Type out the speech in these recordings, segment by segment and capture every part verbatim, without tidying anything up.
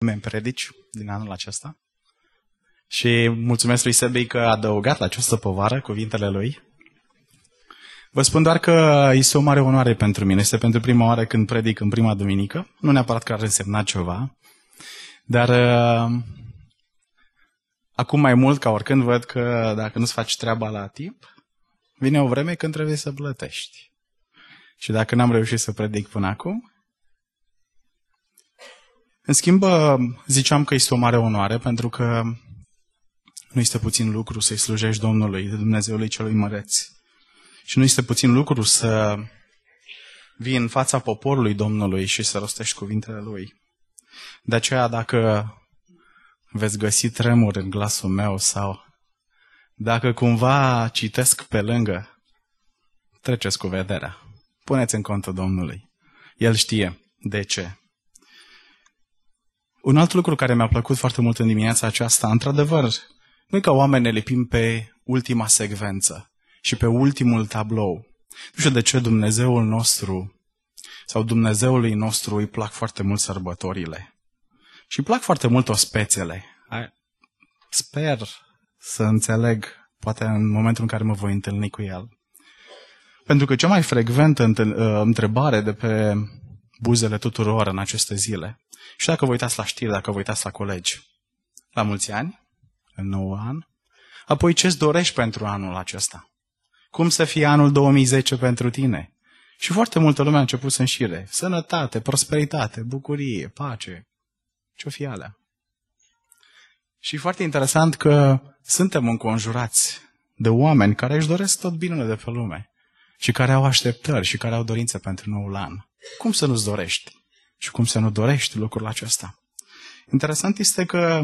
în predici din anul acesta și mulțumesc lui Sebi că a adăugat la această povară cuvintele lui. Vă spun doar că este o mare onoare pentru mine. Este pentru prima oară când predic în prima duminică. Nu neapărat că ar însemna ceva, dar uh, acum mai mult ca oricând văd că dacă nu-ți faci treaba la timp, vine o vreme când trebuie să plătești. Și dacă n-am reușit să predic până acum, în schimb, ziceam că este o mare onoare pentru că nu este puțin lucru să-i slujești Domnului, Dumnezeului celui măreț. Și nu este puțin lucru să vii în fața poporului Domnului și să rostești cuvintele Lui. De aceea, dacă veți găsi tremur în glasul meu sau dacă cumva citesc pe lângă, treceți cu vederea. Puneți în contul Domnului. El știe de ce. Un alt lucru care mi-a plăcut foarte mult în dimineața aceasta, într-adevăr, nu e ca oameni ne lipim pe ultima secvență și pe ultimul tablou. Nu știu de ce Dumnezeul nostru sau Dumnezeului nostru îi plac foarte mult sărbătorile. Și îi plac foarte mult ospețele. Sper să înțeleg, poate în momentul în care mă voi întâlni cu El. Pentru că cea mai frecventă întrebare de pe buzele tuturor în aceste zile, și dacă vă uitați la știri, dacă vă uitați la colegi, la mulți ani, în nou an, apoi ce-ți dorești pentru anul acesta? Cum să fie anul două mii zece pentru tine? Și foarte multă lume a început să înșire. Sănătate, prosperitate, bucurie, pace. Ce-o fi alea? Și foarte interesant că suntem înconjurați de oameni care își doresc tot binele de pe lume și care au așteptări și care au dorințe pentru noul an. Cum să nu-ți dorești? Și cum să nu dorești lucrul acesta? Interesant este că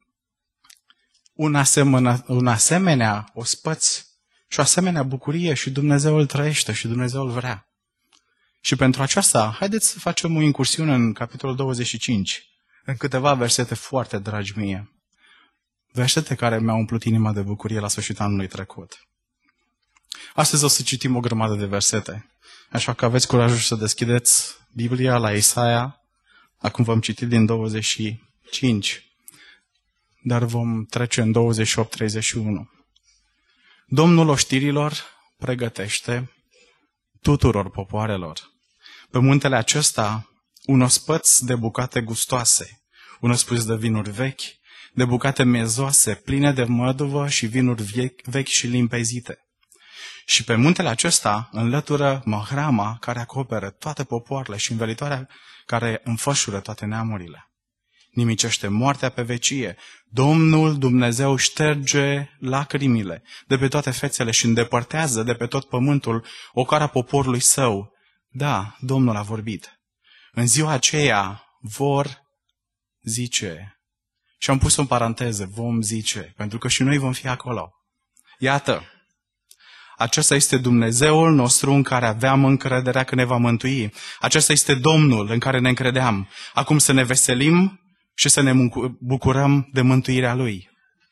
un asemenea, un asemenea ospăț și o asemenea bucurie și Dumnezeu îl trăiește și Dumnezeu îl vrea. Și pentru aceasta, haideți să facem o incursiune în capitolul douăzeci și cinci, în câteva versete foarte dragi mie. Versete care mi-au umplut inima de bucurie la sfârșitul anului trecut. Astăzi o să citim o grămadă de versete, așa că aveți curajul să deschideți Biblia la Isaia. Acum vom citi din douăzeci și cinci, dar vom trece în douăzeci și opt treizeci și unu. Domnul oștirilor pregătește tuturor popoarelor pe muntele acesta un ospăț de bucate gustoase, un ospăț de vinuri vechi, de bucate mezoase, pline de măduvă și vinuri vechi, vechi și limpezite. Și pe muntele acesta înlătură mahrama care acoperă toate popoarele și învelitoarea care înfășură toate neamurile. Nimicește moartea pe vecie. Domnul Dumnezeu șterge lacrimile de pe toate fețele și îndepărtează de pe tot pământul ocara poporului său. Da, Domnul a vorbit. În ziua aceea vor zice, și am pus în paranteză, vom zice, pentru că și noi vom fi acolo. Iată, acesta este Dumnezeul nostru în care aveam încrederea că ne va mântui. Acesta este Domnul în care ne încredeam. Acum să ne veselim și să ne bucurăm de mântuirea Lui.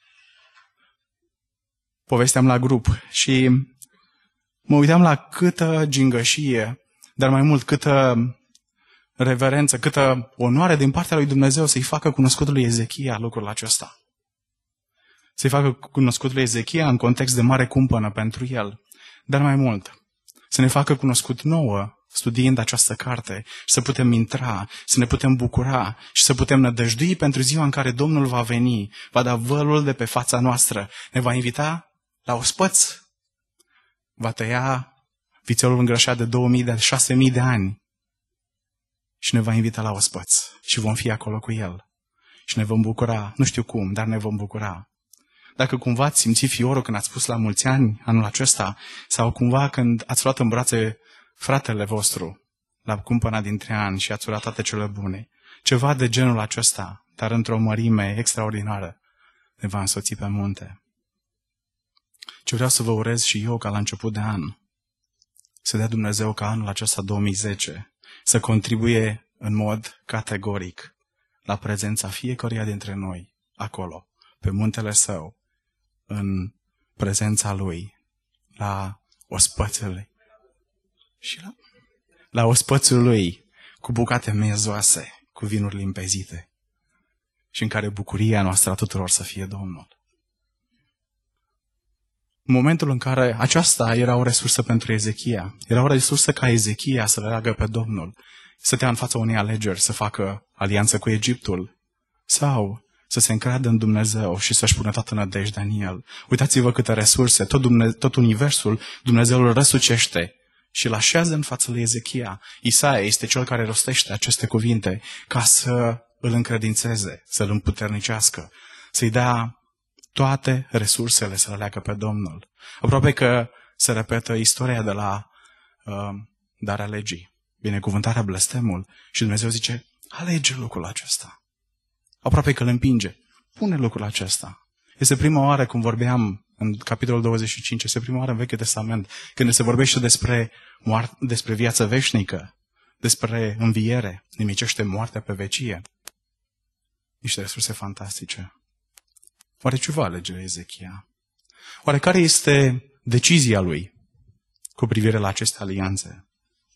Povesteam la grup și mă uitam la câtă gingășie, dar mai mult câtă reverență, câtă onoare din partea lui Dumnezeu să-i facă cunoscut lui Ezechia lucrul acesta. Să-i facă cunoscut lui Ezechia în context de mare cumpănă pentru el. Dar mai mult, să ne facă cunoscut nouă, studiind această carte, și să putem intra, să ne putem bucura și să putem nădăjdui pentru ziua în care Domnul va veni, va da vălul de pe fața noastră, ne va invita la ospăț, va tăia vițelul îngrășat de două mii de șase mii de ani și ne va invita la ospăț și vom fi acolo cu El. Și ne vom bucura, nu știu cum, dar ne vom bucura. Dacă cumva ați simțit fiorul când ați spus la mulți ani anul acesta, sau cumva când ați luat în brațe fratele vostru la cumpăna dintre ani și ați urat toate cele bune, ceva de genul acesta, dar într-o mărime extraordinară, ne va însoți pe munte. Ce vreau să vă urez și eu ca la început de an, să dea Dumnezeu ca anul acesta două mii zece să contribuie în mod categoric la prezența fiecăruia dintre noi acolo, pe muntele Său, în prezența Lui, la ospățele și la, la ospățul Lui, cu bucate mezoase, cu vinuri limpezite. și în care bucuria noastră a tuturor să fie Domnul. În momentul în care aceasta era o resursă pentru Ezechia, era o resursă ca Ezechia să leagă pe Domnul, stătea în fața unei alegeri să facă alianță cu Egiptul sau să se încreadă în Dumnezeu și să-și pună toată nădejdea în El. Uitați-vă câte resurse, tot, Dumne- tot universul Dumnezeu îl răsucește și îl așează în fața lui Ezechia. Isaia este cel care rostește aceste cuvinte ca să îl încredințeze, să îl împuternicească, să-i dea toate resursele să le leagă pe Domnul. Aproape că se repetă istoria de la uh, darea legii, binecuvântarea, blestemul și Dumnezeu zice, alege lucrul acesta. Aproape că îl împinge. Pune lucrul acesta. Este prima oară, cum vorbeam în capitolul douăzeci și cinci, este prima oară în Vechiul Testament, când se vorbește despre, moar- despre viață veșnică, despre înviere, nimicește moartea pe vecie. Niște resurse fantastice. Oare ce va alege Ezechia? Oare care este decizia lui cu privire la aceste alianțe?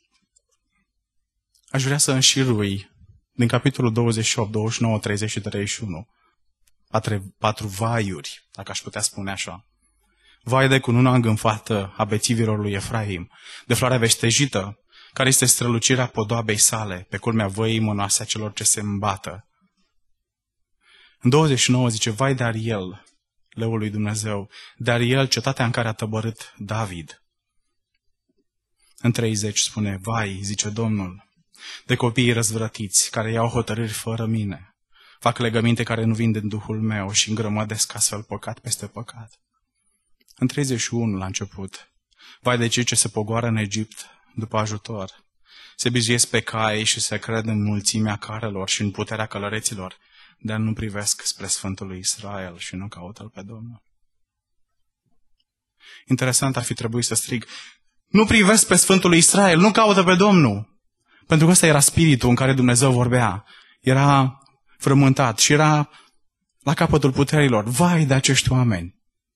Aș vrea să înșirui din capitolul douăzeci și opt, douăzeci și nouă, treizeci și treizeci și unu patru, patru vaiuri, dacă aș putea spune așa. Vai de cununa îngânfată a bețivilor lui Efraim, de floarea veștejită, care este strălucirea podoabei sale, pe culmea văii mănoase a celor ce se îmbată. În douăzeci și nouă zice, vai de Ariel, leul lui Dumnezeu, de Ariel, cetatea în care a tăbărât David. În treizeci spune, vai, zice Domnul, de copiii răzvrătiți, care iau hotărâri fără mine, fac legăminte care nu vin din Duhul meu și îngrămădesc astfel păcat peste păcat. În treizeci și unu la început, vai de cei ce se pogoară în Egipt după ajutor, se bizuiesc pe cai și se cred în mulțimea carelor și în puterea călăreților, dar nu privesc spre Sfântul lui Israel și nu caută-L pe Domnul. Interesant ar fi trebuit să strig, nu privesc pe Sfântul lui Israel, nu caută pe Domnul. Pentru că ăsta era spiritul în care Dumnezeu vorbea. Era frământat și era la capătul puterilor. Vai de acești oameni!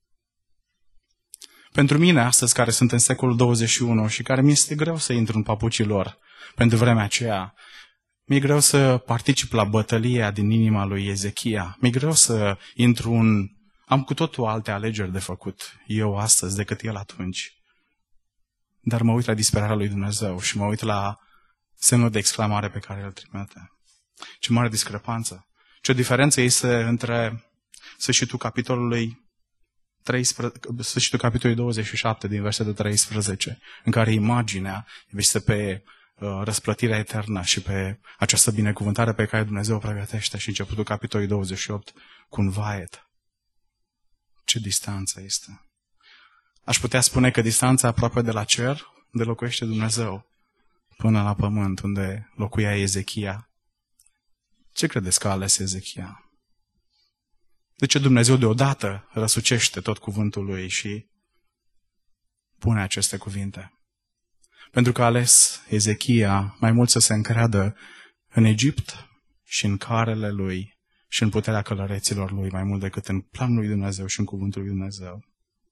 Pentru mine, astăzi, care sunt în secolul douăzeci și unu și care mi este greu să intru în papucii lor pentru vremea aceea, mi-e greu să particip la bătălia din inima lui Ezechia. Mi-e greu să intru în... Am cu totul alte alegeri de făcut eu astăzi decât el atunci. Dar mă uit la disperarea lui Dumnezeu și mă uit la semnul de exclamare pe care îl trimite. Ce mare discrepanță! Ce diferență este între sfârșitul capitolului treisprezece, sfârșitul capitolului douăzeci și șapte din versetul treisprezece, în care imaginea este pe uh, răsplătirea eternă și pe această binecuvântare pe care Dumnezeu o pregătește, și începutul capitolului douăzeci și opt cu un vaet. Ce distanță este! Aș putea spune că distanța aproape de la cer, unde locuiește Dumnezeu, până la pământ, unde locuia Ezechia. Ce credeți că a ales Ezechia? De ce Dumnezeu deodată răsucește tot cuvântul lui și pune aceste cuvinte? Pentru că a ales Ezechia mai mult să se încreadă în Egipt și în carele lui și în puterea călăreților lui, mai mult decât în planul lui Dumnezeu și în cuvântul lui Dumnezeu.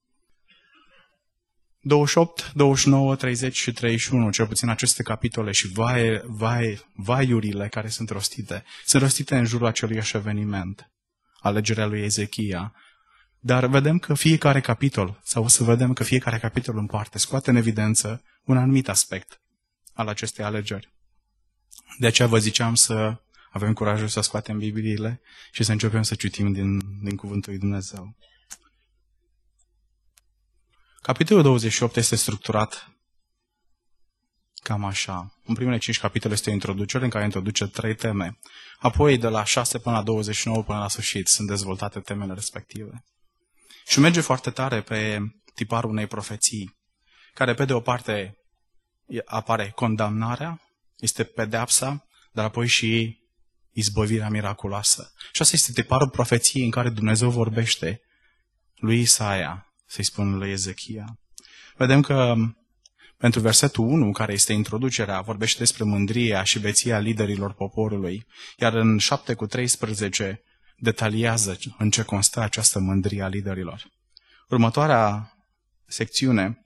douăzeci și opt, douăzeci și nouă, treizeci și treizeci și unu, cel puțin aceste capitole și vai, vai, vaiurile care sunt rostite, sunt rostite în jurul aceluiași eveniment, alegerea lui Ezechia. Dar vedem că fiecare capitol, sau o să vedem că fiecare capitol în parte, scoate în evidență un anumit aspect al acestei alegeri. De aceea vă ziceam să avem curajul să scoatem Bibliile și să începem să citim din, din Cuvântul lui Dumnezeu. Capitolul douăzeci și opt este structurat cam așa. În primele cinci capitole este o introducere în care introduce trei teme. Apoi, de la șase până la douăzeci și nouă până la sfârșit, sunt dezvoltate temele respective. Și merge foarte tare pe tiparul unei profeții, care pe de o parte apare condamnarea, este pedeapsa, dar apoi și izbăvirea miraculoasă. Și asta este tiparul profeției în care Dumnezeu vorbește lui Isaia, să-i spun lui Ezechia. Vedem că pentru versetul unu, care este introducerea, vorbește despre mândria și beția liderilor poporului, iar în șapte cu treisprezece detaliază în ce constă această mândrie a liderilor. Următoarea secțiune,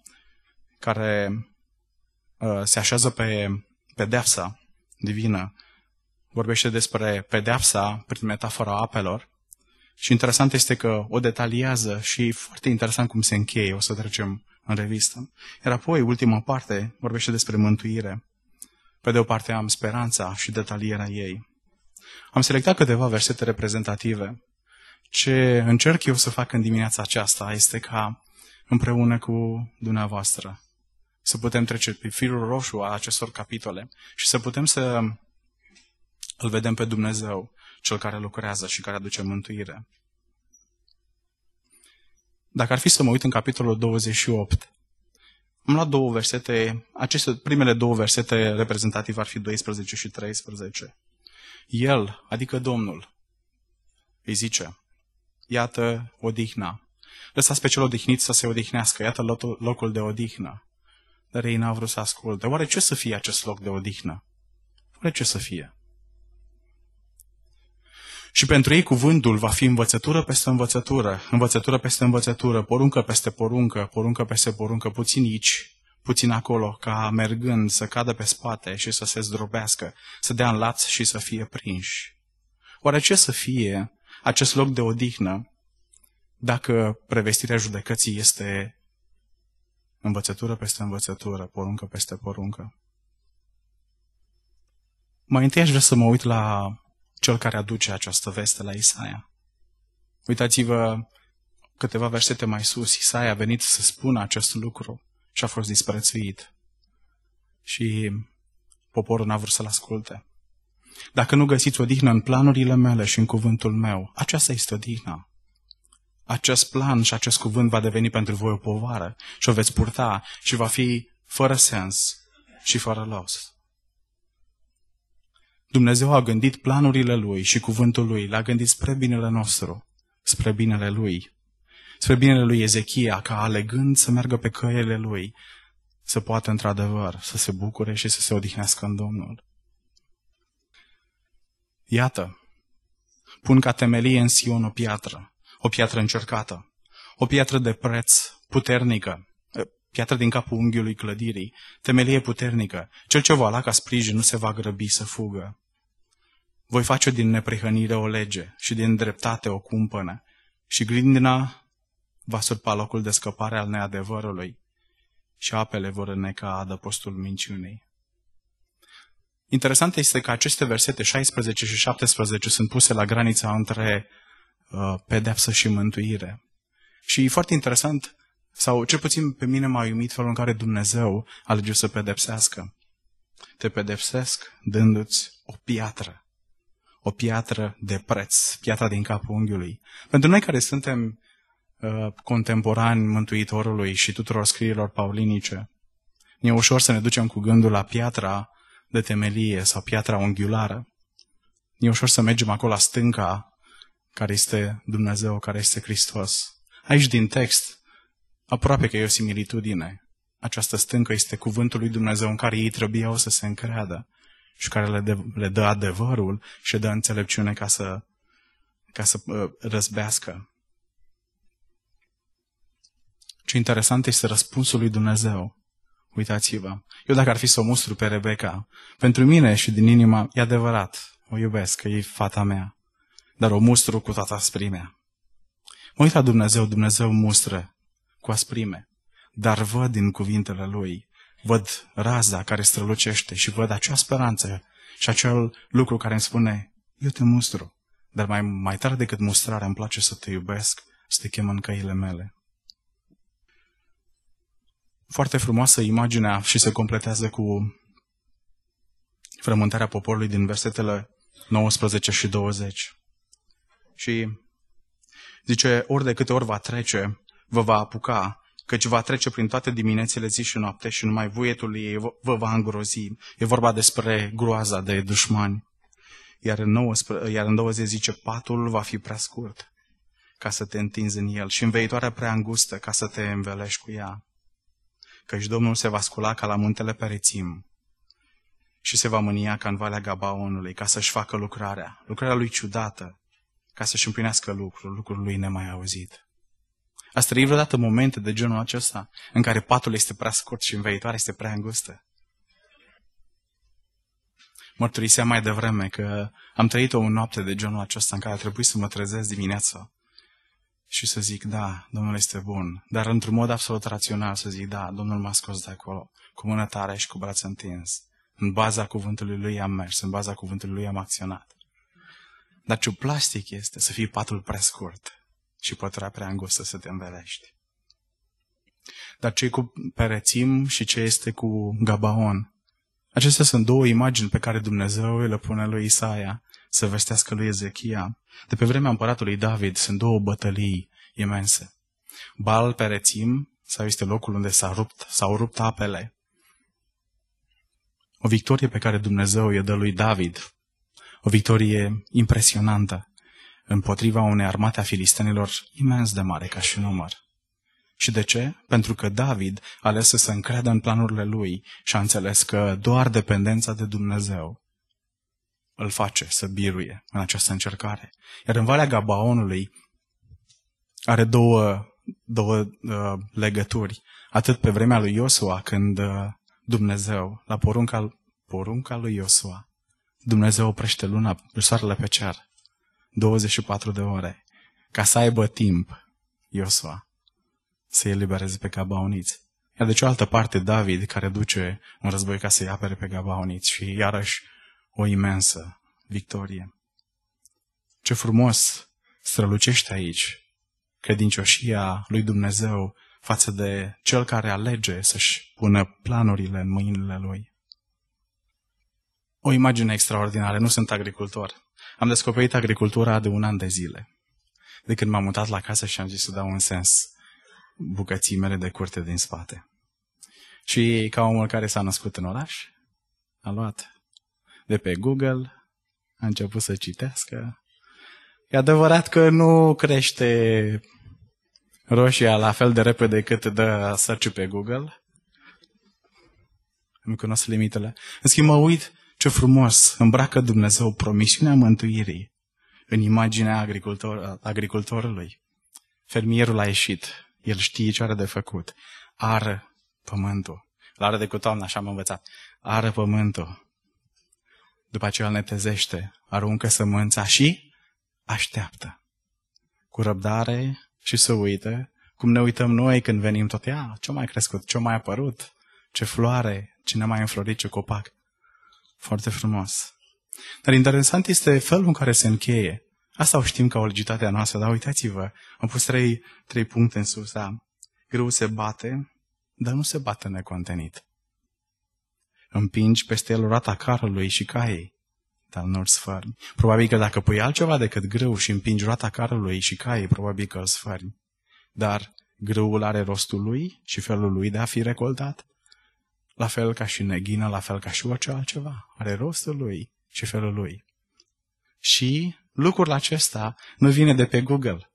care uh, se așează pe pedeapsa divină, vorbește despre pedeapsa prin metafora apelor și interesant este că o detaliază și foarte interesant cum se încheie, o să trecem în revistă. Iar apoi, ultima parte, vorbește despre mântuire. Pe de o parte am speranța și detalierea ei. Am selectat câteva versete reprezentative. Ce încerc eu să fac în dimineața aceasta este ca împreună cu dumneavoastră să putem trece pe firul roșu a acestor capitole și să putem să îl vedem pe Dumnezeu, Cel care lucrează și care aduce mântuire. Dacă ar fi să mă uit în capitolul douăzeci și opt, am luat două versete, aceste primele două versete reprezentative ar fi doisprezece și treisprezece. El, adică Domnul, îi zice, iată odihna. Lăsați pe cel odihnit să se odihnească, iată locul de odihnă. Dar ei n-au vrut să asculte. Oare ce să fie acest loc de odihnă? Oare ce să fie? Și pentru ei cuvântul va fi învățătură peste învățătură, învățătură peste învățătură, poruncă peste poruncă, poruncă peste poruncă, puțin aici, puțin acolo, ca mergând să cadă pe spate și să se zdrobească, să dea în laț și să fie prinși. Oare ce să fie acest loc de odihnă dacă prevestirea judecății este învățătură peste învățătură, poruncă peste poruncă? Mai întâi aș vrea să mă uit la cel care aduce această veste, la Isaia. Uitați-vă câteva versete mai sus, Isaia a venit să spună acest lucru și a fost disprețuit. Și poporul n-a vrut să-l asculte. Dacă nu găsiți odihnă în planurile mele și în cuvântul meu, aceasta este odihna. Acest plan și acest cuvânt va deveni pentru voi o povară și o veți purta și va fi fără sens și fără los. Dumnezeu a gândit planurile Lui și cuvântul Lui, l-a gândit spre binele nostru, spre binele Lui, spre binele lui Ezechia, ca alegând să meargă pe căile Lui, să poată într-adevăr să se bucure și să se odihnească în Domnul. Iată, pun ca temelie în Sion o piatră, o piatră încercată, o piatră de preț puternică, piatră din capul unghiului clădirii, temelie puternică, cel ce va lua ca sprijin nu se va grăbi să fugă. Voi face din neprihănire o lege și din dreptate o cumpănă și grindina va surpa locul de scăpare al neadevărului și apele vor înneca adăpostul minciunii. Interesant este că aceste versete șaisprezece și șaptesprezece sunt puse la granița între uh, pedeapsă și mântuire. Și e foarte interesant, sau cel puțin pe mine m-a uimit felul în care Dumnezeu alege să pedepsească. Te pedepsesc dându-ți o piatră. O piatră de preț, piatra din capul unghiului. Pentru noi care suntem uh, contemporani Mântuitorului și tuturor scrierilor paulinice, ne e ușor să ne ducem cu gândul la piatra de temelie sau piatra unghiulară. E ușor să mergem acolo la stânca care este Dumnezeu, care este Hristos. Aici din text, aproape că e o similitudine. Această stâncă este cuvântul lui Dumnezeu în care ei trebuiau să se încreadă și care le, de, le dă adevărul și le dă înțelepciune ca să, ca să uh, răzbească. Ce interesant este răspunsul lui Dumnezeu. Uitați-vă, eu dacă ar fi să o mustru pe Rebecca, pentru mine și din inima, e adevărat, o iubesc, că e fata mea, dar o mustru cu toată asprimea. Mă uit la Dumnezeu, Dumnezeu mustră cu asprime, dar văd din cuvintele Lui, văd raza care strălucește și văd acea speranță și acel lucru care îmi spune, eu te mustru, dar mai, mai tare decât mustrarea îmi place să te iubesc, să te chem în căile mele. Foarte frumoasă imaginea și se completează cu frământarea poporului din versetele nouăsprezece și douăzeci. Și zice, ori de câte ori va trece, vă va apuca, căci va trece prin toate diminețile, zi și noapte și numai vuietul ei vă va îngrozi. E vorba despre groaza de dușmani. Iar în, nouăsprezece, iar în douăzeci zice, patul va fi prea scurt ca să te întinzi în el și înveitoarea prea îngustă ca să te învelești cu ea. Căci Domnul se va scula ca la muntele Perețim și se va mânia ca în Valea Gabaonului, ca să-și facă lucrarea, lucrarea lui ciudată, ca să-și împlinească lucrul, lucrul lui nemai auzit. Ați trăit vreodată momente de genul acesta, în care patul este prea scurt și înveitoarea este prea îngustă? Mărturiseam mai devreme că am trăit o noapte de genul acesta în care a trebuit să mă trezesc dimineața și să zic, da, Domnul este bun, dar într-un mod absolut rațional să zic, da, Domnul m-a scos de acolo, cu mână tare și cu braț întins. În baza cuvântului Lui am mers, în baza cuvântului Lui am acționat. Dar ce plastic este să fii patul prea scurt și pătura prea îngustă să te învelești. Dar ce cu Perețim și ce este cu Gabaon? Acestea sunt două imagini pe care Dumnezeu le pune lui Isaia să vestească lui Ezechia. De pe vremea împăratului David sunt două bătălii imense. Baal Perețim, sau este locul unde s-a rupt, s-au rupt apele. O victorie pe care Dumnezeu i-o dă lui David. O victorie impresionantă împotriva unei armate a filistenilor imens de mare ca și număr. Și de ce? Pentru că David a ales să se încreadă în planurile lui și a înțeles că doar dependența de Dumnezeu îl face să biruie în această încercare. Iar în Valea Gabaonului are două, două uh, legături. Atât pe vremea lui Iosua, când uh, Dumnezeu, la porunca, porunca lui Iosua, Dumnezeu oprește luna, soarele pe cer, douăzeci și patru de ore, ca să aibă timp, Iosua, să elibereze pe gabaoniți. Iar de cealaltă parte, David, care duce un război ca să-i apere pe gabaoniți și iarăși o imensă victorie. Ce frumos strălucește aici credincioșia lui Dumnezeu față de cel care alege să-și pună planurile în mâinile lui. O imagine extraordinară. Nu sunt agricultor. Am descoperit agricultura de un an de zile. De când m-am mutat la casă și am zis să dau un sens bucății mele de curte din spate. Și ca omul care s-a născut în oraș, a luat de pe Google, a început să citească. E adevărat că nu crește roșia la fel de repede cât dă search pe Google. Nu cunosc limitele. În schimb, mă uit ce frumos îmbracă Dumnezeu promisiunea mântuirii în imaginea agricultor, agricultorului. Fermierul a ieșit. El știe ce are de făcut. Ară pământul. L-are de cu toamnă, așa am învățat. Ară pământul. După aceea îl netezește. Aruncă sămânța și așteaptă. Cu răbdare și să uite cum ne uităm noi când venim tot. Ia, ce mai crescut, ce mai apărut, ce floare, ce ne-a mai înflorit, ce copac. Foarte frumos. Dar interesant este felul în care se încheie. Asta o știm ca o legitate a noastră, dar uitați-vă, am pus trei, trei puncte în sus. Da? Grâu se bate, dar nu se bate necontenit. Împingi peste el roata carului și caii, dar nu-l sfărmi. Probabil că dacă pui altceva decât grâu și împingi roata carului și caii, probabil că îl sfărmi. Dar grâul are rostul lui și felul lui de a fi recoltat. La fel ca și neghină, la fel ca și orice altceva. Are rostul lui și felul lui. Și lucrul acesta nu vine de pe Google.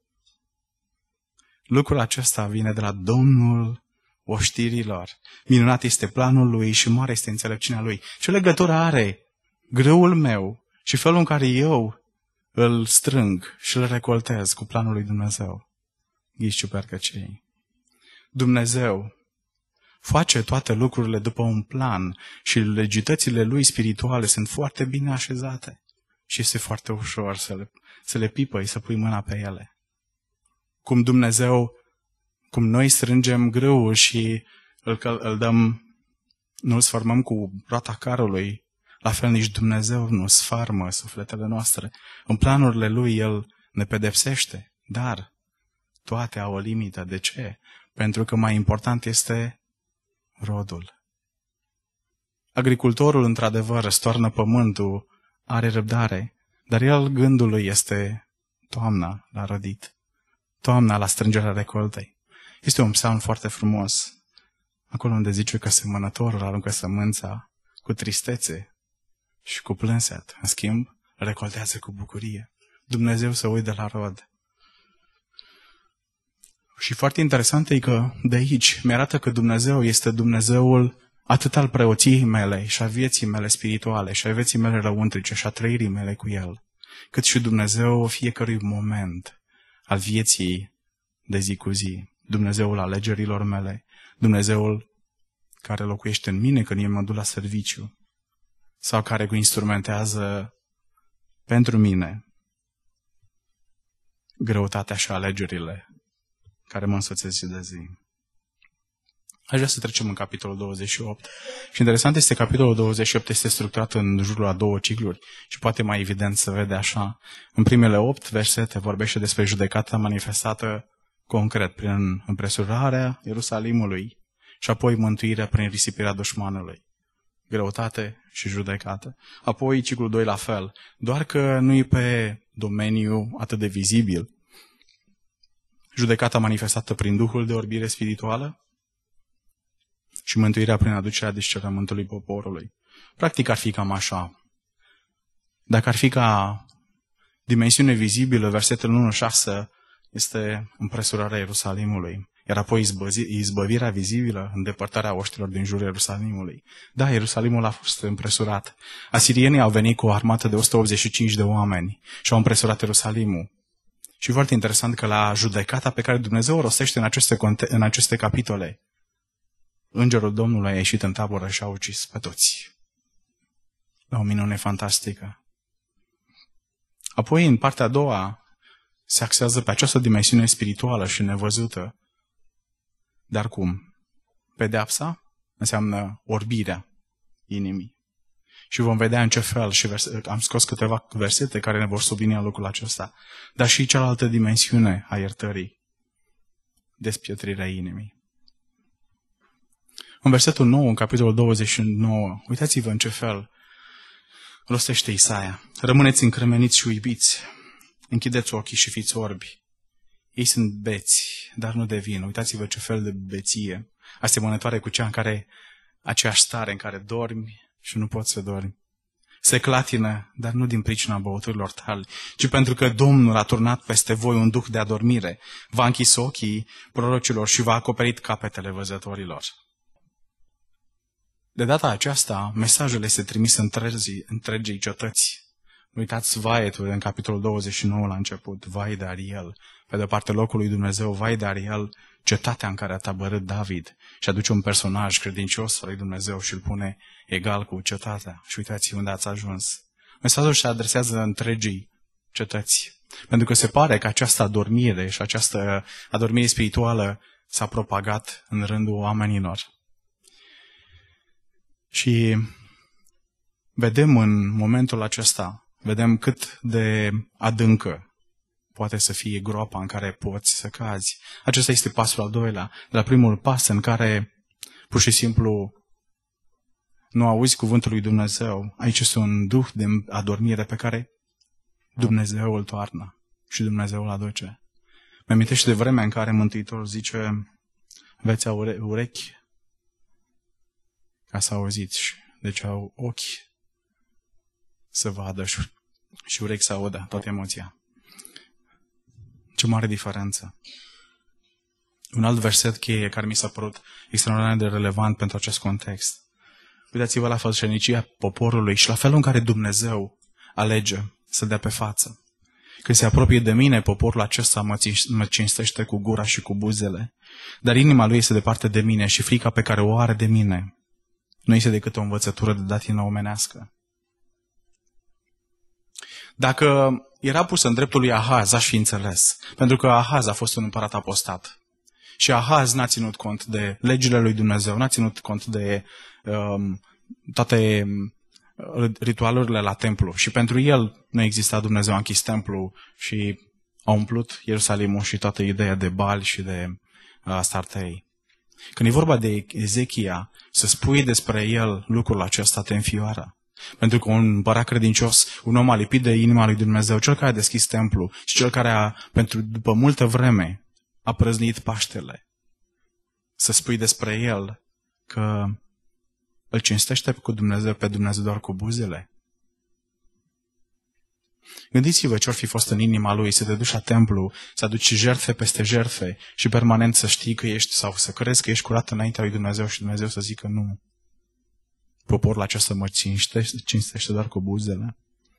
Lucrul acesta vine de la Domnul oștirilor. Minunat este planul lui și mare este înțelepciunea lui. Ce legătură are grâul meu și felul în care eu îl strâng și îl recoltez cu planul lui Dumnezeu? Ghiși ciupercăcei. Dumnezeu face toate lucrurile după un plan și legitățile lui spirituale sunt foarte bine așezate. Și este foarte ușor să le, să le pipăi, să pui mâna pe ele. Cum Dumnezeu, cum noi strângem grâul și îl, îl dăm, nu îl sfărmăm cu roata carului, la fel nici Dumnezeu nu sfarmă sufletele noastre. În planurile Lui El ne pedepsește, dar toate au o limită. De ce? Pentru că mai important este rodul. Agricultorul, într-adevăr, stoarnă pământul, are răbdare, dar el gândul lui este toamna la rădit, toamna la strângerea recoltei. Este un psalm foarte frumos, acolo unde zice că semănătorul aruncă sămânța cu tristețe și cu plânset. În schimb, recoltează cu bucurie. Dumnezeu să uite la rod. Și foarte interesant e că de aici mi-arată că Dumnezeu este Dumnezeul atât al preoției mele și a vieții mele spirituale și a vieții mele răuntrice și a trăirii mele cu El, cât și Dumnezeu fiecărui moment al vieții de zi cu zi. Dumnezeul alegerilor mele, Dumnezeul care locuiește în mine când eu mă duc la serviciu. sau care instrumentează pentru mine greutatea și alegerile care mă însoțesc zi de zi. Aș vrea să trecem în capitolul douăzeci și opt. Și interesant este că capitolul douăzeci și opt este structurat în jurul a două cicluri și poate mai evident să vede așa. În primele opt versete vorbește despre judecata manifestată concret prin împresurarea Ierusalimului și apoi mântuirea prin risipirea dușmanului. Greutate și judecată. Apoi ciclul doi la fel, doar că nu e pe domeniu atât de vizibil. Judecata manifestată prin Duhul de orbire spirituală și mântuirea prin aducerea discernământului poporului. Practic ar fi cam așa. Dacă ar fi ca dimensiune vizibilă, versetul unu șase este împresurarea Ierusalimului. Iar apoi izbăvirea vizibilă, îndepărtarea oștilor din jurul Ierusalimului. Da, Ierusalimul a fost împresurat. Asirienii au venit cu o armată de o sută optzeci și cinci de oameni și au împresurat Ierusalimul. Și foarte interesant că la judecata pe care Dumnezeu o rostește în aceste, în aceste capitole, Îngerul Domnului a ieșit în tabără și a ucis pe toți. Da, o minune fantastică. Apoi, în partea a doua, se axează pe această dimensiune spirituală și nevăzută. Dar cum? Pedeapsa înseamnă orbirea inimii. Și vom vedea în ce fel, și vers- am scos câteva versete care ne vor sublinia lucrul acesta, dar și cealaltă dimensiune a iertării, despietrirea inimii. În versetul nouă, în capitolul douăzeci și nouă, uitați-vă în ce fel rostește Isaia. Rămâneți încremeniți și uibiți, închideți ochii și fiți orbi. Ei sunt beți, dar nu de vin. Uitați-vă ce fel de beție, asemănătoare cu cea în care, aceeași stare în care dormi și nu poți să dormi. Se clatină, dar nu din pricina băuturilor tale, ci pentru că Domnul a turnat peste voi un duh de adormire, v-a închis ochii prorocilor și v-a acoperit capetele văzătorilor. De data aceasta, mesajul este trimis întregii, întregii cetăți. Uitați vaietul în capitolul douăzeci și nouă la început, vai de Ariel. Pe de parte locul lui Dumnezeu, vai de Ariel, cetatea în care a tabărât David. Și aduce un personaj credincios al lui Dumnezeu și îl pune egal cu cetatea. Și uitați unde ați ajuns. Mesajul se adresează întregii cetăți. Pentru că se pare că această adormire și această adormire spirituală s-a propagat în rândul oamenilor. Și vedem în momentul acesta, vedem cât de adâncă poate să fie groapa în care poți să cazi. Acesta este pasul al doilea, de la primul pas în care pur și simplu nu auzi cuvântul lui Dumnezeu. Aici este un duh de adormire pe care Dumnezeu îl toarnă și Dumnezeu îl aduce. Mi amintește de vremea în care Mântuitorul zice, veți ure- urechi ca să auziți, deci au ochi să vadă și, și urechi să audă toată emoția. Ce mare diferență! Un alt verset cheie care mi s-a părut extraordinar de relevant pentru acest context. Uitați-vă la fălșenicia poporului și la felul în care Dumnezeu alege să dea pe față. Când se apropie de mine, poporul acesta mă cinstește cu gura și cu buzele, dar inima lui este departe de mine și frica pe care o are de mine nu este decât o învățătură de datină omenească. Dacă era pusă în dreptul lui Ahaz, aș fi înțeles. Pentru că Ahaz a fost un împărat apostat. Și Ahaz n-a ținut cont de legile lui Dumnezeu, n-a ținut cont de um, toate ritualurile la templu. Și pentru el nu exista Dumnezeu, a închis templu și a umplut Ierusalimul și toată ideea de Bali și de uh, Astartei. Când e vorba de Ezechia, să spui despre el lucrul acesta te înfioară. Pentru că un împărat credincios, un om alipit de inima lui Dumnezeu, cel care a deschis templu și cel care a, pentru, după multă vreme, a prăznit Paștele, să spui despre el că îl cinstește cu Dumnezeu, pe Dumnezeu doar cu buzele. Gândiți-vă ce-or fi fost în inima lui, să te duci la templu, să aduci jertfe peste jertfe și permanent să știi că ești, sau să crezi că ești curat înaintea lui Dumnezeu și Dumnezeu să zică nu. Poporul acesta mă cinstește, cinstește doar cu buzele.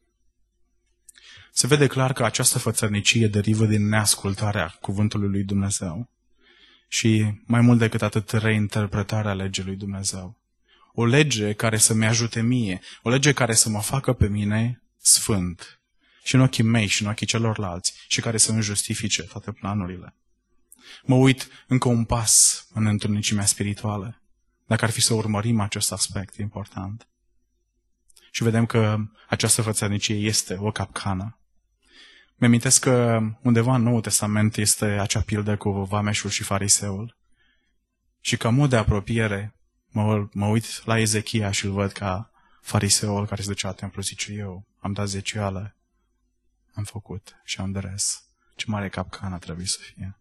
Se vede clar că această fățărnicie derivă din neascultarea cuvântului lui Dumnezeu și, mai mult decât atât, reinterpretarea legii lui Dumnezeu. o lege care să-mi ajute mie, o lege care să mă facă pe mine sfânt și în ochii mei și în ochii celorlalți și care să îmi justifice toate planurile. Mă uit încă un pas în întunicimea spirituală, dacă ar fi să urmărim acest aspect important. Și vedem că această fățărnicie este o capcană. Mi-amintesc că undeva în Noul Testament este acea pildă cu vameșul și fariseul. Și ca mod de apropiere, mă, mă uit la Ezechia și îl văd ca fariseul care se ducea la templu, zice, eu am dat zeciuială, am făcut și am dres. Ce mare capcană trebuie să fie.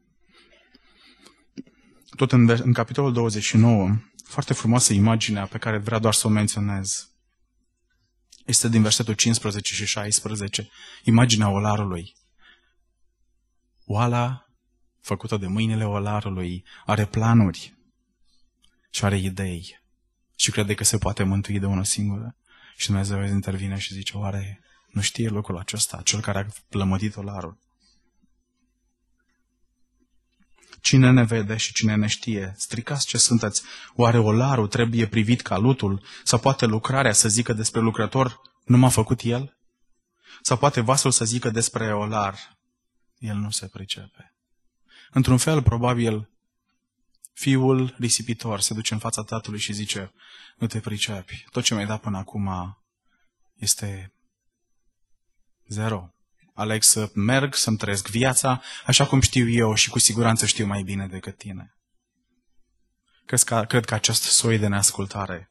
Tot în, în capitolul douăzeci și nouă, foarte frumoasă imaginea pe care vreau doar să o menționez. Este din versetul cincisprezece și șaisprezece, imaginea olarului. Oala, făcută de mâinile olarului, are planuri și are idei și crede că se poate mântui de una singură. Și Dumnezeu intervine și zice, oare nu știe lucrul acesta, cel care a plămădit olarul? Cine ne vede și cine ne știe? Stricați ce sunteți! Oare olarul trebuie privit ca lutul? Sau poate lucrarea să zică despre lucrător, nu m-a făcut el? Sau poate vasul să zică despre olar, el nu se pricepe? Într-un fel, probabil, fiul risipitor se duce în fața tatălui și zice, nu te pricepi, tot ce mi-ai dat până acum este zero. Aleg să merg, să-mi trăiesc viața, așa cum știu eu și cu siguranță știu mai bine decât tine. Cred că, cred că acest soi de neascultare.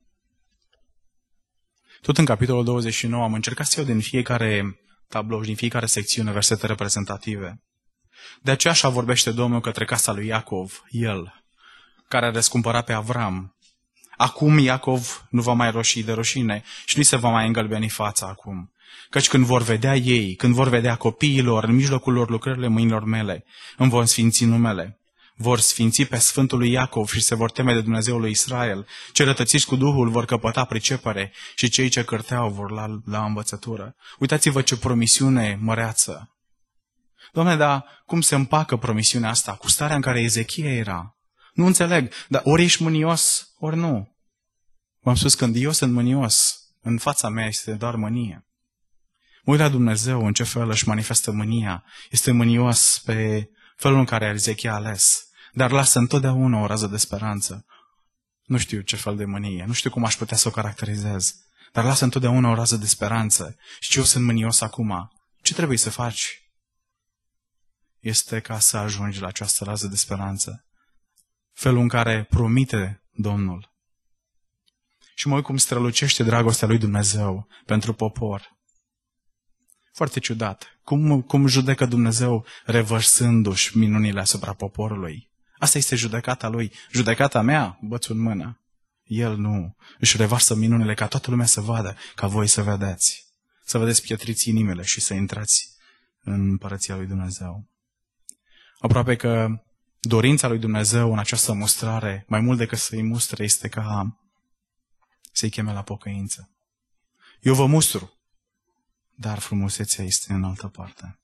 Tot în capitolul douăzeci și nouă am încercat să iau din fiecare tablou și din fiecare secțiune versete reprezentative. De aceea așa vorbește Domnul către casa lui Iacov, el, care a răscumpărat pe Avram. Acum Iacov nu va mai roșii de rușine și nu se va mai îngălbeni fața acum. Căci când vor vedea ei, când vor vedea copiilor în mijlocul lor lucrările mâinilor mele, îmi vor sfinți numele. Vor sfinți pe Sfântul lui Iacov și se vor teme de Dumnezeul lui Israel. Cei rătățiți cu Duhul vor căpăta pricepere și cei ce cârteau vor la, la învățătură. Uitați-vă ce promisiune măreață! Doamne, dar cum se împacă promisiunea asta cu starea în care Ezechia era? Nu înțeleg, dar ori ești mânios, ori nu. V-am spus, când eu sunt mânios, în fața mea este doar mânie. Mă uit la Dumnezeu în ce fel își manifestă mânia. Este mânios pe felul în care Ezechia a ales, dar lasă întotdeauna o rază de speranță. Nu știu ce fel de mânie, nu știu cum aș putea să o caracterizez, dar lasă întotdeauna o rază de speranță. Și eu sunt mânios acum. Ce trebuie să faci? Este ca să ajungi la această rază de speranță. Felul în care promite Domnul. Și mă uit cum strălucește dragostea lui Dumnezeu pentru popor. Foarte ciudat. Cum, cum judecă Dumnezeu revărsându-și minunile asupra poporului. Asta este judecata lui. Judecata mea, bățul în mână. El nu. Își revarsă minunile ca toată lumea să vadă, ca voi să vedeți. Să vedeți pietriți inimile și să intrați în împărăția lui Dumnezeu. Aproape că dorința lui Dumnezeu în această mustrare, mai mult decât să-i mustre, este ca să-i cheme la pocăință. Eu vă mustru, dar frumusețea este în altă parte.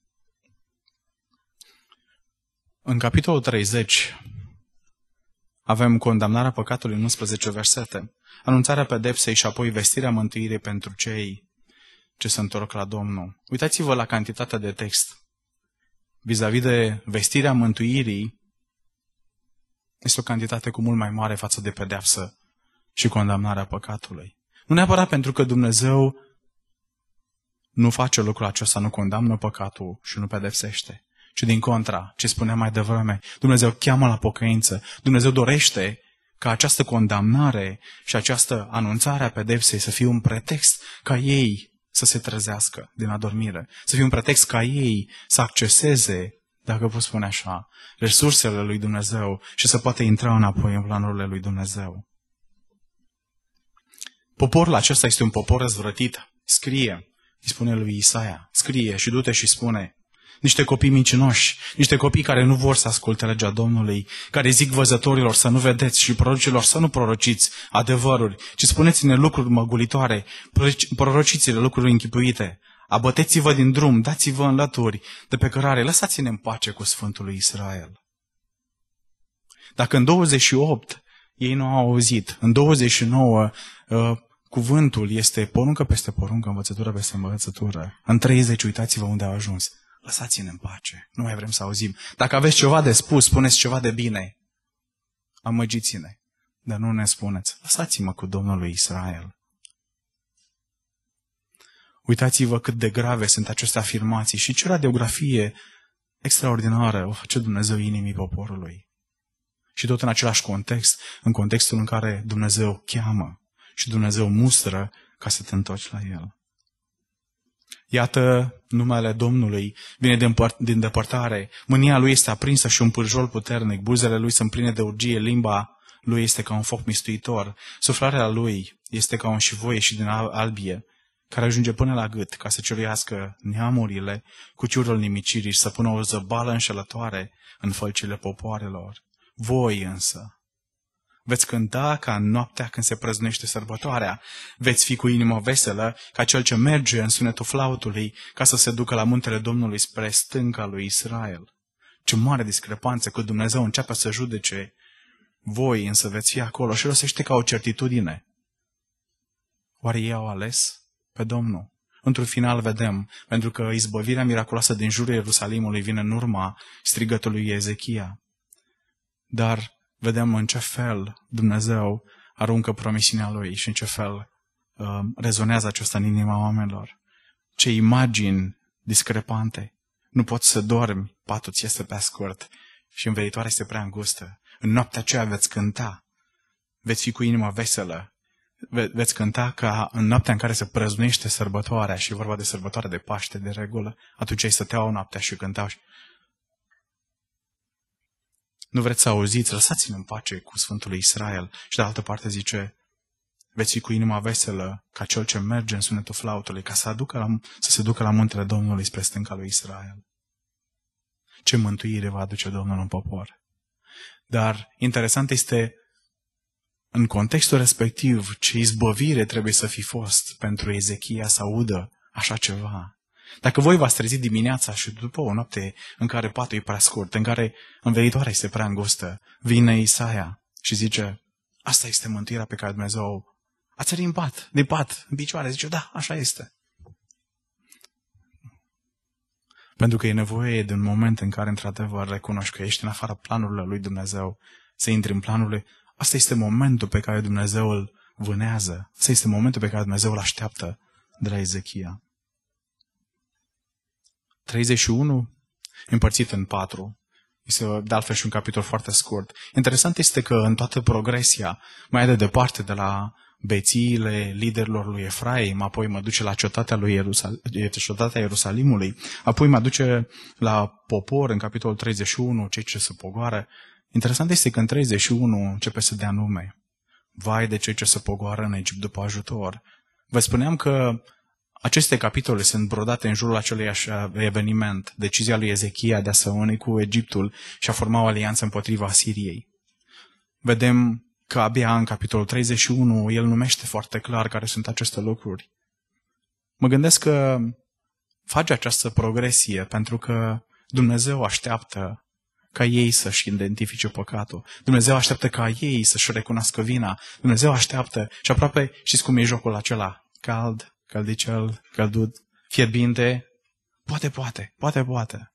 În capitolul treizeci avem condamnarea păcatului în unsprezece versete, anunțarea pedepsei și apoi vestirea mântuirii pentru cei ce se întorc la Domnul. Uitați-vă la cantitatea de text. Vis-a-vis de vestirea mântuirii, este o cantitate cu mult mai mare față de pedeapsă și condamnarea păcatului. Nu neapărat pentru că Dumnezeu nu face lucrul acesta, nu condamnă păcatul și nu pedepsește, ci din contra, ce spuneam mai devreme, Dumnezeu cheamă la pocăință. Dumnezeu dorește ca această condamnare și această anunțare a pedepsei să fie un pretext ca ei să se trezească din adormire, să fie un pretext ca ei să acceseze, dacă pot spune așa, resursele lui Dumnezeu și să poată intra înapoi în planurile lui Dumnezeu. Poporul acesta este un popor răzvrătit. Scrie, îi spune lui Isaia, scrie și du-te și spune, niște copii mincinoși, niște copii care nu vor să asculte legea Domnului, care zic văzătorilor să nu vedeți și prorocilor să nu prorociți adevăruri, ci spuneți-ne lucruri măgulitoare, prorociți-le lucruri închipuite, abăteți-vă din drum, dați-vă în lături de pe cărare, lăsați-ne în pace cu Sfântul lui Israel. Dacă în douăzeci și opt ei nu au auzit. În douăzeci și nouă, uh, cuvântul este poruncă peste poruncă, învățătură peste învățătură. În treizeci, uitați-vă unde au ajuns. Lăsați-ne în pace, nu mai vrem să auzim. Dacă aveți ceva de spus, spuneți ceva de bine. Amăgiți-ne, dar nu ne spuneți. Lăsați-mă cu Domnul lui Israel. Uitați-vă cât de grave sunt aceste afirmații și ce radiografie extraordinară o face Dumnezeu inimii poporului. Și tot în același context, în contextul în care Dumnezeu cheamă și Dumnezeu mustră ca să te întorci la El. Iată, numele Domnului vine din, împăr- din depărtare, mânia Lui este aprinsă și un pârjol puternic, buzele Lui sunt pline de urgie, limba Lui este ca un foc mistuitor, suflarea Lui este ca un șivoie și din albie, care ajunge până la gât ca să ciuruiască neamurile cu ciurul nimicirii și să pună o zăbală înșelătoare în fălcile popoarelor. Voi însă veți cânta ca în noaptea când se prăznuiește sărbătoarea, veți fi cu inimă veselă ca cel ce merge în sunetul flautului ca să se ducă la muntele Domnului spre stânca lui Israel. Ce mare discrepanță că Dumnezeu începe să judece, voi însă veți fi acolo și rostește ca o certitudine. Oare ei au ales pe Domnul? Într-un final vedem, pentru că izbăvirea miraculoasă din jurul Ierusalimului vine în urma strigătului Ezechia. Dar vedem în ce fel Dumnezeu aruncă promisiunea Lui și în ce fel uh, rezonează acesta în inima oamenilor. Ce imagini discrepante. Nu poți să dormi, patul ți este prea scurt și învelitoarea este prea îngustă. În noaptea aceea veți cânta, veți fi cu inima veselă, Ve- veți cânta ca în noaptea în care se prăznuiește sărbătoarea și e vorba de sărbătoare de Paște de regulă, atunci ei stăteau noaptea și cântau și nu vreți să auziți, lăsați-ne în pace cu Sfântul Israel. Și de altă parte zice, veți fi cu inima veselă ca cel ce merge în sunetul flautului, ca să, aducă la, să se ducă la muntele Domnului spre stânca lui Israel. Ce mântuire va aduce Domnul în popor. Dar interesant este, în contextul respectiv, ce izbăvire trebuie să fi fost pentru Ezechia să audă așa ceva. Dacă voi v-ați trezit dimineața și după o noapte în care patul e prea scurt, în care învelitoarea este prea îngustă, vine Isaia și zice, asta este mântuirea pe care Dumnezeu a țărit în pat, de pat, în picioare. Zice, da, așa este. Pentru că e nevoie de un moment în care, într-adevăr, recunoști că ești în afara planurilor lui Dumnezeu, să intri în planurile. Asta este momentul pe care Dumnezeu îl vânează. Asta este momentul pe care Dumnezeu îl așteaptă de la Ezechia. treizeci și unu, împărțit în patru. Este de altfel și un capitol foarte scurt. Interesant este că în toată progresia, mai de departe de la bețiile liderilor lui Efraim, apoi mă duce la cetatea lui Ierusal- cetatea Ierusalimului, apoi mă duce la popor în capitolul treizeci și unu, cei ce se pogoară. Interesant este că în treizeci și unu începe să dea nume. Vai de cei ce se pogoară în Egipt după ajutor. Vă spuneam că aceste capitole sunt brodate în jurul acelui eveniment, decizia lui Ezechia de a se uni cu Egiptul și a forma o alianță împotriva Siriei. Vedem că abia în capitolul treizeci și unu el numește foarte clar care sunt aceste lucruri. Mă gândesc că face această progresie pentru că Dumnezeu așteaptă ca ei să-și identifice păcatul. Dumnezeu așteaptă ca ei să-și recunoască vina. Dumnezeu așteaptă și aproape, știți cum e jocul acela? Cald, căldicel, căldut, fierbinte. Poate, poate, poate, poate.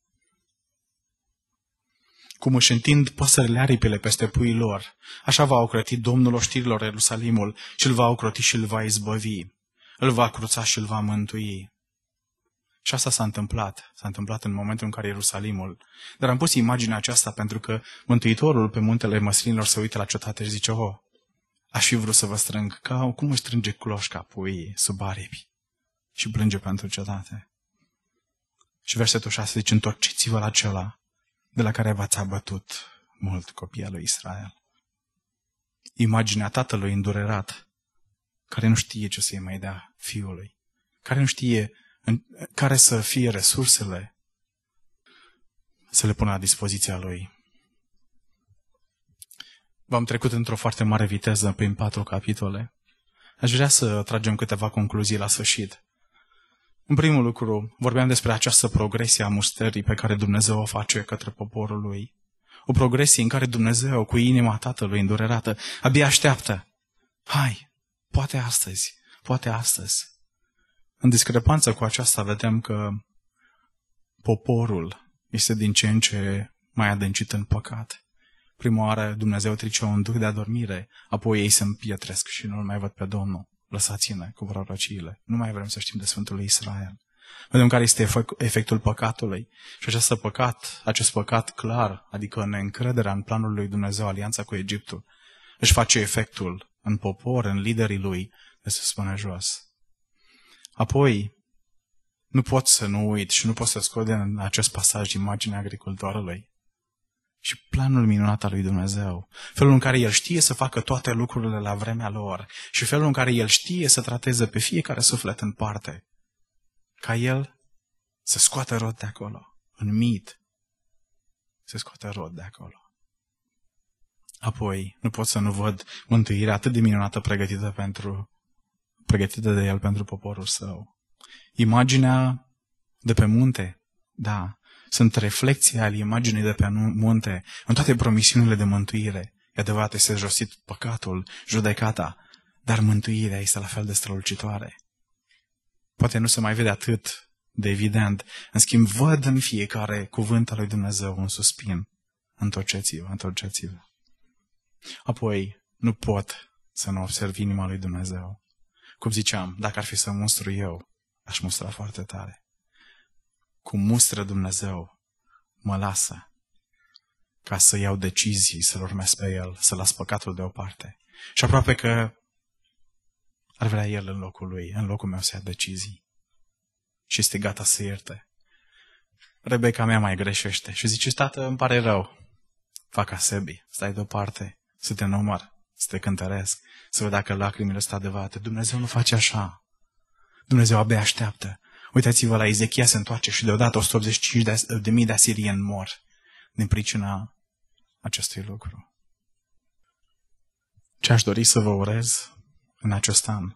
Cum își întind păsările aripile peste puii lor, așa va ocroti Domnul oștirilor Ierusalimul și îl va ocroti și îl va izbăvi. Îl va cruța și îl va mântui. Și asta s-a întâmplat. S-a întâmplat în momentul în care Ierusalimul. Dar am pus imaginea aceasta pentru că Mântuitorul pe muntele măslinilor se uită la cetate și zice, oh, aș fi vrut să vă strâng ca cum își strânge cloșca puii sub aripi și plânge pentru cetate. Și versetul șase zice, întorceți-vă la acela de la care v-ați abătut mult copiii lui Israel. Imaginea tatălui îndurerat, care nu știe ce să-i mai dea fiului, care nu știe în care să fie resursele să le pună la dispoziția lui. V-am trecut într-o foarte mare viteză prin patru capitole. Aș vrea să tragem câteva concluzii la sfârșit. În primul lucru, vorbeam despre această progresie a mustrării pe care Dumnezeu o face către poporul lui. O progresie în care Dumnezeu, cu inima Tatălui îndurerată, abia așteaptă. Hai, poate astăzi, poate astăzi. În discrepanță cu aceasta vedem că poporul este din ce în ce mai adâncit în păcat. Prima oară Dumnezeu trice un duh de adormire, apoi ei se împietresc și nu-L mai văd pe Domnul. Lăsați-ne cu prorociile. Nu mai vrem să știm de Sfântul Israel. Vedem care este efectul păcatului. Și acest păcat, acest păcat clar, adică neîncrederea în planul lui Dumnezeu, alianța cu Egiptul, își face efectul în popor, în liderii lui, de sus până jos. Apoi, nu pot să nu uit și nu pot să scot din acest pasaj imaginea agricultorului și planul minunat al lui Dumnezeu. Felul în care El știe să facă toate lucrurile la vremea lor și felul în care El știe să trateze pe fiecare suflet în parte. Ca El să scoată rod de acolo, în mit, să scoată rod de acolo. Apoi, nu pot să nu văd mântuirea atât de minunată pregătită, pentru, pregătită de El pentru poporul Său. Imaginea de pe munte, da, sunt reflexii ale imaginii de pe munte în toate promisiunile de mântuire. E adevărat, este josit păcatul, judecata, dar mântuirea este la fel de strălucitoare. Poate nu se mai vede atât de evident, în schimb văd în fiecare cuvânt al lui Dumnezeu un suspin. Întorceți-vă, întorceți-vă. Apoi, nu pot să nu observ inima lui Dumnezeu. Cum ziceam, dacă ar fi să mustru eu, aș mustra foarte tare. Cum mustră Dumnezeu, mă lasă ca să iau decizii, să-L urmez pe El, să las păcatul deoparte. Și aproape că ar vrea El în locul Lui, în locul meu să ia decizii. Și este gata să ierte. Rebecca mea mai greșește și zice, tată, îmi pare rău. Fac ca Sebi, stai deoparte, să te număr, să te cântăresc, să văd dacă lacrimile sunt adevărate. Dumnezeu nu face așa. Dumnezeu abia așteaptă. Uitați-vă la Ezechia, se întoarce și deodată o sută optzeci și cinci de mii de asirieni mor din pricina acestui lucru. Ce aș dori să vă urez în acest an?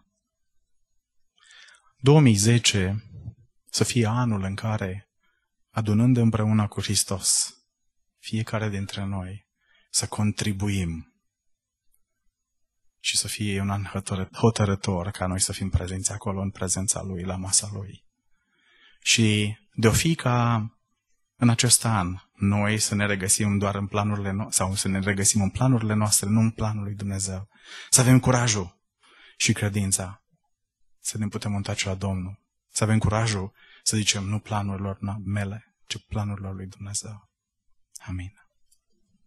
două mii zece să fie anul în care, adunând împreună cu Hristos, fiecare dintre noi, să contribuim și să fie un an hotărător ca noi să fim prezenți acolo în prezența Lui, la masa Lui. Și de-o fi ca în acest an noi să ne regăsim doar în planurile noastre, sau să ne regăsim în planurile noastre, nu în planul lui Dumnezeu. Să avem curajul și credința să ne putem întoarce la Domnul. Să avem curajul să zicem nu planurilor mele, ci planurilor lui Dumnezeu. Amin.